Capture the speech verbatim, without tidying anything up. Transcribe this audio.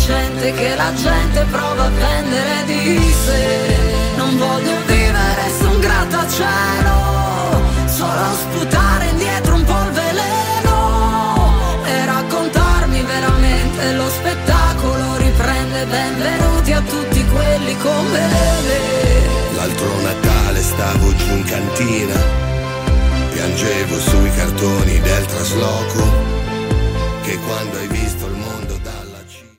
indecente che la gente prova a vendere di sé. Non voglio vivere su un grattacielo, solo sputare indietro